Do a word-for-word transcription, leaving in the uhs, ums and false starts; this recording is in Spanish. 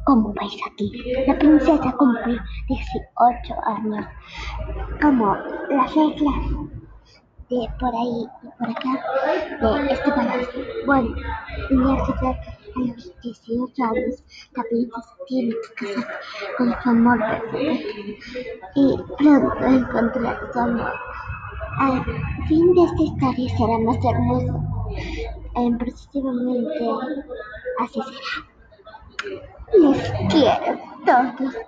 Como veis aquí, la princesa cumplió dieciocho años. Como las reglas de por ahí y por acá de este palacio. Bueno, tenía que ser a los dieciocho años. La princesa tiene que casarse con su amor verdadero. Y pronto encontrará su amor. Al fin de esta historia será más hermoso. Eh, Próximamente así será. Les quiero todos.